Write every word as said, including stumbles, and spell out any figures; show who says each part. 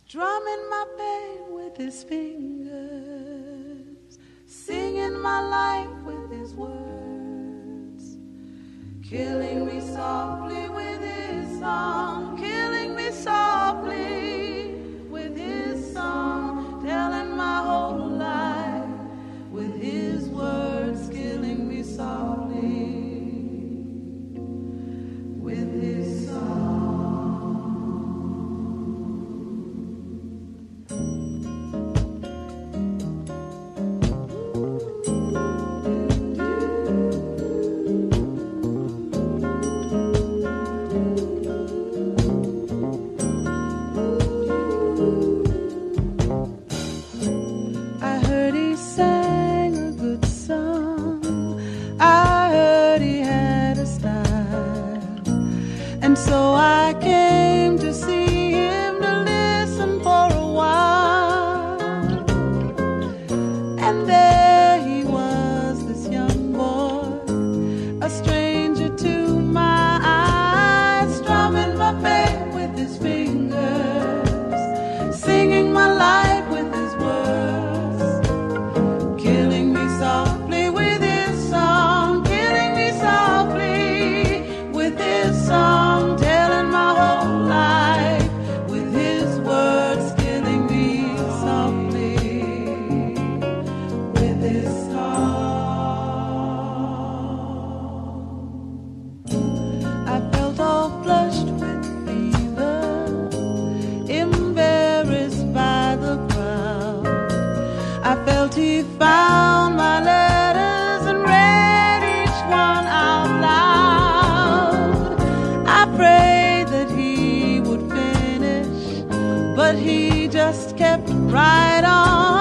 Speaker 1: Drumming my pain with his fingers, singing my life with his words, killing me softly with his song, killing me softly with his song, telling my whole life with his words, killing me softly with his song. So I came to see him, to listen for a while. And there he was, this young boy, a stranger to my eyes, strumming my pain with his fingers, singing my life with his words, killing me softly with his song, killing me softly with his song. He found my letters and read each one out loud. I prayed that he would finish, but he just kept right on.